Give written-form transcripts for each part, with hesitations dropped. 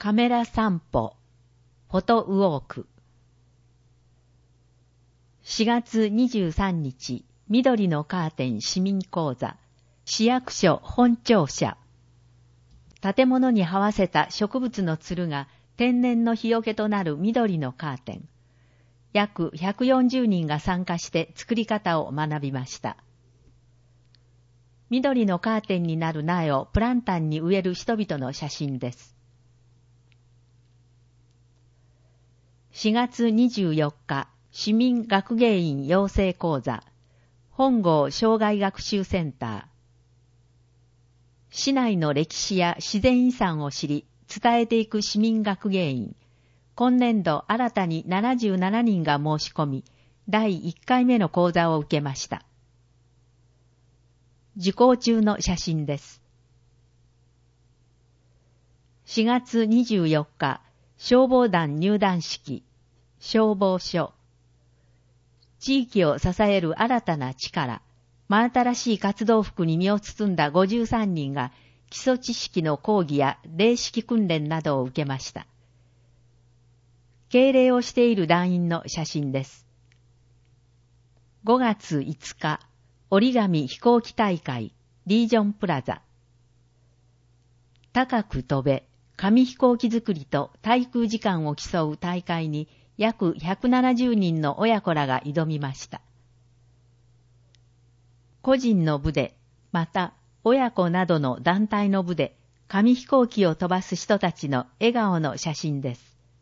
カメラ散歩、フォトウォーク。4月23日、緑のカーテン市民講座、市役所本庁舎。建物に這わせた植物のつるが天然の日よけとなる緑のカーテン。約140人が参加して作り方を学びました。緑のカーテンになる苗をプランタンに植える人々の写真です。4月24日、市民学芸員養成講座、本郷障害学習センター。市内の歴史や自然遺産を知り、伝えていく市民学芸員。今年度新たに77人が申し込み、第1回目の講座を受けました。受講中の写真です。4月24日、消防団入団式、消防署。地域を支える新たな力、真新しい活動服に身を包んだ53人が基礎知識の講義や礼式訓練などを受けました。敬礼をしている団員の写真です。5月5日、折り紙飛行機大会、リージョンプラザ。高く飛べ、紙飛行機作りと滞空時間を競う大会に約170人の親子らが挑みました。個人の部で、また親子などの団体の部で、紙飛行機を飛ばす人たちの笑顔の写真です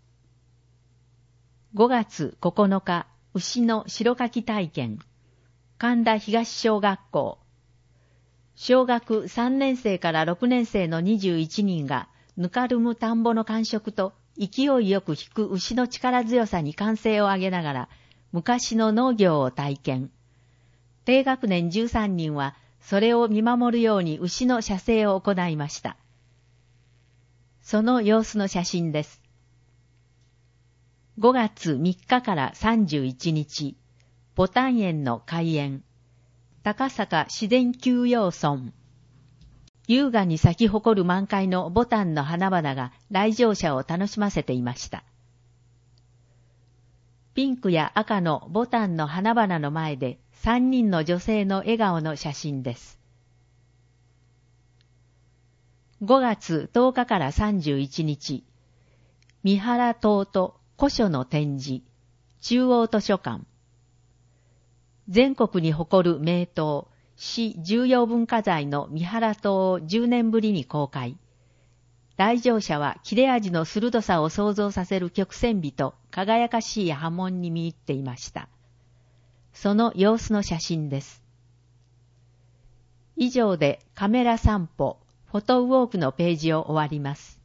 。5月9日、牛の白かき体験、神田東小学校。小学3年生から6年生の21人が、ぬかるむ田んぼの感触と勢いよく引く牛の力強さに歓声を上げながら、昔の農業を体験。低学年13人は、それを見守るように牛の写生を行いました。その様子の写真です。5月3日から31日、牡丹園の開園。高坂自然休養村。優雅に咲き誇る満開の牡丹の花々が来場者を楽しませていました。ピンクや赤の牡丹の花々の前で3人の女性の笑顔の写真です。5月10日から31日、三原塔と古書の展示、中央図書館。全国に誇る名刀、市重要文化財の三原塔を10年ぶりに公開。来場者は切れ味の鋭さを想像させる曲線美と輝かしい波紋に見入っていました。その様子の写真です。以上でカメラ散歩、フォトウォークのページを終わります。